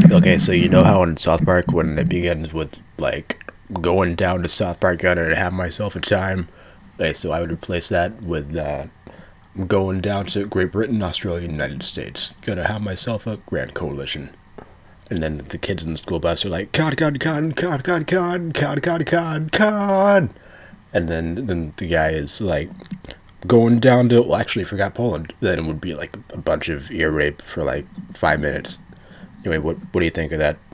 Okay, so you know how in South Park when it begins with like going down to South Park gonna have myself a time. Okay, so I would replace that with going down to Great Britain, Australia, United States. Gonna have myself a grand coalition. And then the kids in the school bus are like, con. And then the guy is like going down to, well, actually, forgot Poland. Then it would be like a bunch of ear rape for like 5 minutes. Anyway, what do you think of that